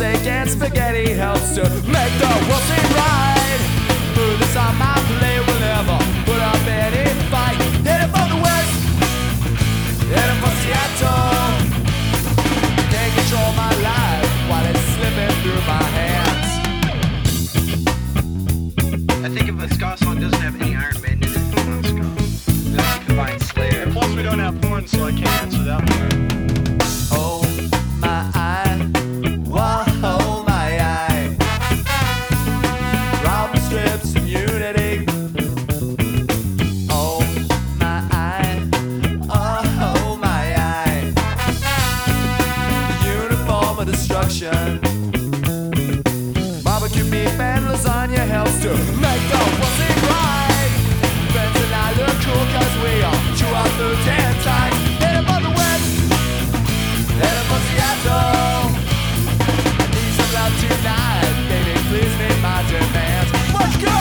steak and spaghetti helps to make the world seem right. Food that's on my plate will never put up any fight. Headed for the west, headed for Seattle. Can't control my life while it's slipping through my hands. I think if a ska song doesn't have any Iron Maiden in it, it's not ska. Unless you combine Slayer. And plus we don't have horns, so I can't answer that one. Oh my eye, whoa my eye. Rob strips and unity. Oh my eye, oh my eye. The uniform of destruction. Barbecue beef and lasagna helps to make the world seem right. Friends and I look cool cause we all chew our food 10 times. Headed for the west, headed for Seattle. I need some love tonight, baby, please meet my demands. Let's go!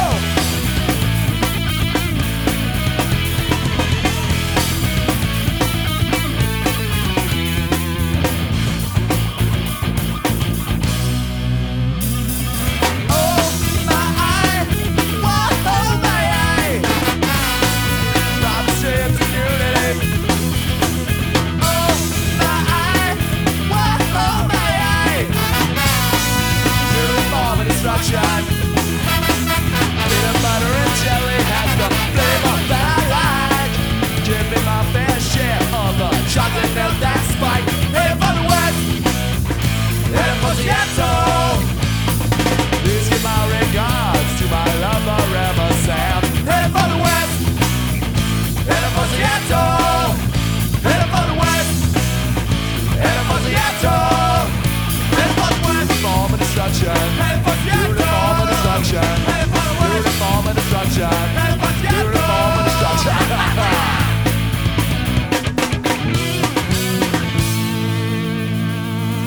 Peanut butter and jelly has the flavor that I like. Give me my fair share of the chocolate milk that spike. Headed for the west, headed for Seattle. Please give my regards to my lover Emma Sam. Headed for the west, headed for Seattle. Headed for the west, headed for Seattle. Headed for the west, form of destruction. Headed for Seattle. Uniform of destruction. Uniform of destruction. Uniform of destruction.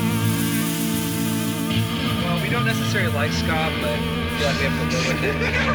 Well, we don't necessarily like ska, but I feel like we have to live with it.